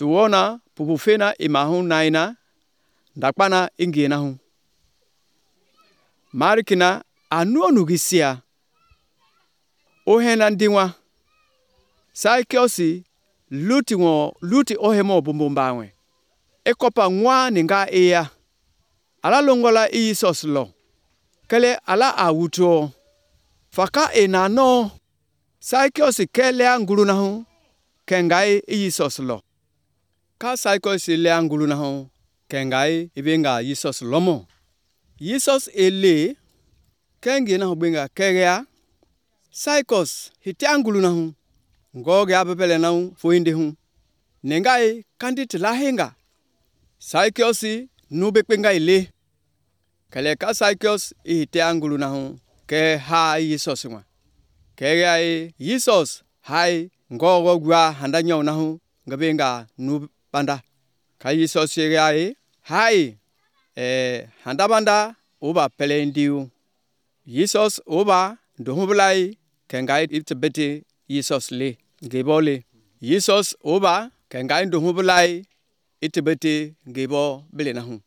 Suona pupufena imahu naina ndakpana ingena hu. Marikina anu onugisia. Ohena ndiwa. Saikiosi luti ohemo bumbumbawe. Ekopa nwa ninga eya. Ala longola iyisos lo. Kele ala awuto. Faka enano. Saikiosi kelea nguluna hu. Kengai iyisos lo. Ka saikiosi lea nguluna hu. Kengai ibenga yisos lomo. Yisos ele. Kengi na hubenga kegea. Saikos hiti anguluna hu. Ngoge abepele na hu. Fuinde hu. Nengai kanditi lahenga. Saikiosi nubekpenga ile. Kele ka Saikios hiti anguluna hu. Ke ha yisos mwa. Kegea yisos hai ngogo gwa handanya una hu. Ngabenga nubanda. Ka yisos yegea hai. Handabanda oba pele ndiu. Yisos oba ndohubulai kengai itibete Yisos le. Ngebole. Yisos oba kengai ndohubulai itibete ngebo bele na hu.